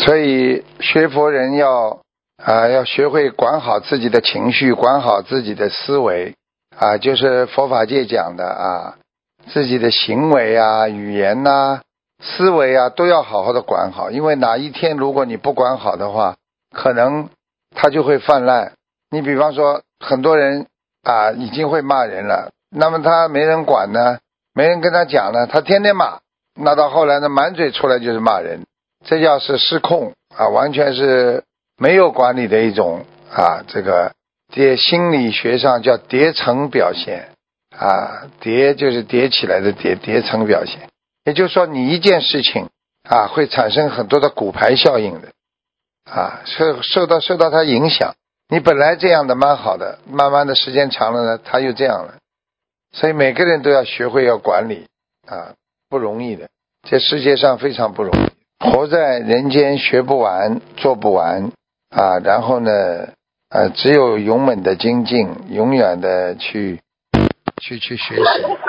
所以学佛人要学会管好自己的情绪，管好自己的思维就是佛法界讲的自己的行为语言思维都要好好的管好，因为哪一天如果你不管好的话，可能他就会泛滥。你比方说很多人已经会骂人了，那么他没人管呢，没人跟他讲呢，他天天骂，那到后来呢，满嘴出来就是骂人，这叫是失控完全是没有管理的一种这心理学上叫叠层表现叠就是叠起来的叠层表现。也就是说你一件事情会产生很多的骨牌效应的受到它影响，你本来这样的蛮好的，慢慢的时间长了呢，它又这样了。所以每个人都要学会要管理不容易的，这世界上非常不容易，活在人间学不完做不完然后呢只有勇猛的精进，永远的去学习